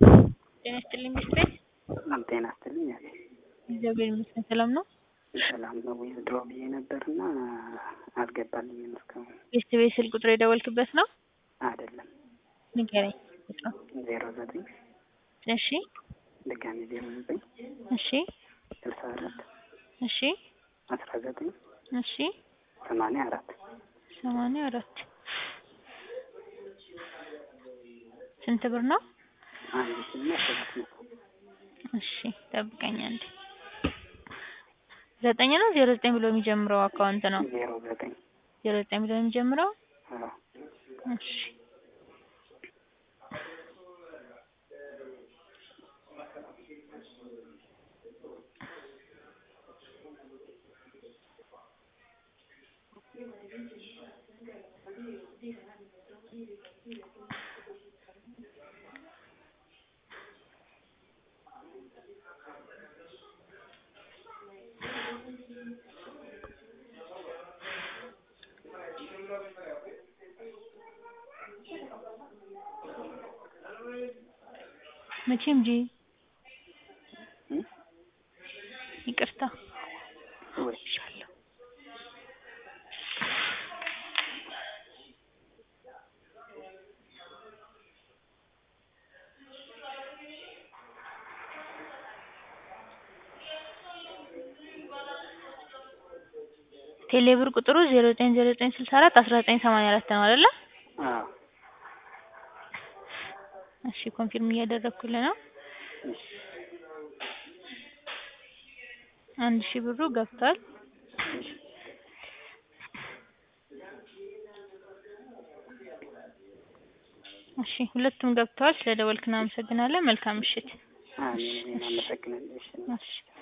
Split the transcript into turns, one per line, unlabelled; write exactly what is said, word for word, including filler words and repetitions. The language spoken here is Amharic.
ጤና ይስጥልኝ ሚስትር
ጤና ይስጥልኝ።
እግዚአብሔር ይመስገን ሰላም ነው።
ሰላም ነው። ዊዝድሮ ብዬ ነበርና አልገባልኝም እስካሁን።
ሚስትር ስልክ ቁጥር የደወልክበት ነው?
አይደለም።
ንገረኝ ቁጥሩ።
ዜሮ ዘጠኝ
እሺ
ድጋሚ ዜሮ ዘጠኝ
እሺ
ስልሳ አራት
እሺ
አስራ ዘጠኝ
እሺ
ሰማንያ አራት
ሰማንያ አራት ስንት ብር ነው?
አንድ ሺህ እና ሰባት መቶ
እሺ ጠብቀኝ አንዴ። ዘጠኝ ነው ዜሮ ዘጠኝ ብሎ የሚጀምረው አካውንት ነው?
ዜሮ ዘጠኝ
ዜሮ ዘጠኝ ብሎ የሚጀምረው?
አዎ።
እሺ መቼም ጂ ይቅርታ
ወይሻለሁ
ቴሌብር ቁጥሩ ዜሮ ዘጠኝ ዜሮ ዘጠኝ ስልሳ አራት አስራ ዘጠኝ ሰማንያ አራት ነው አይደለ?
አዎ።
እሺ ኮንፊርም እያደረኩልህ ነው። አንድ ሺህ ብሩ ገብቷል። እሺ ሁለቱም ገብተዋል። ስለደወልክና አመሰግናለሁ። መልካም ምሽት።
አሜን። አመሰግናለሁ።
እሺ